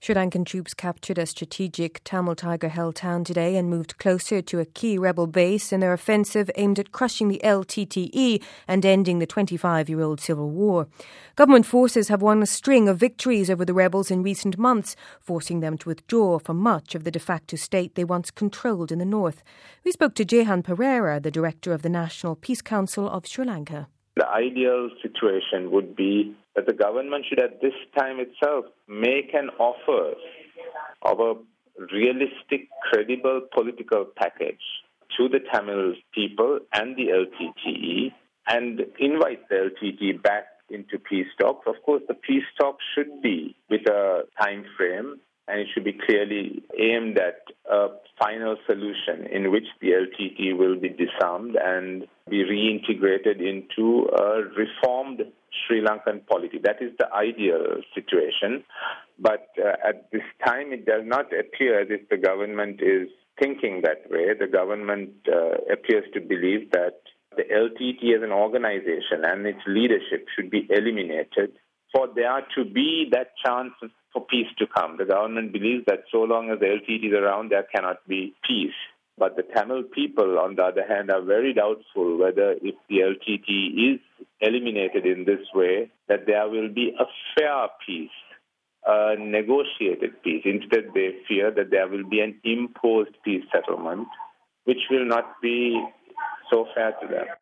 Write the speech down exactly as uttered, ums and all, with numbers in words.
Sri Lankan troops captured a strategic Tamil Tiger-held town today and moved closer to a key rebel base in their offensive aimed at crushing the L T T E and ending the twenty-five-year-old civil war. Government forces have won a string of victories over the rebels in recent months, forcing them to withdraw from much of the de facto state they once controlled in the north. We spoke to Jehan Pereira, the director of the National Peace Council of Sri Lanka. The ideal situation would be that the government should at this time itself make an offer of a realistic, credible political package to the Tamil people and the L T T E and invite the L T T E back into peace talks. Of course, the peace talks should be with a time frame, and it should be clearly aimed at a final solution in which the L T T E will be disarmed and be reintegrated into a reformed Sri Lankan polity. That is the ideal situation. But uh, at this time, it does not appear as if the government is thinking that way. The government uh, appears to believe that the L T T E as an organization and its leadership should be eliminated for there to be that chance for peace to come. The government believes that so long as the L T T E is around, there cannot be peace. But the Tamil people, on the other hand, are very doubtful whether if the L T T E is eliminated in this way, that there will be a fair peace, a negotiated peace. Instead, they fear that there will be an imposed peace settlement, which will not be so fair to them.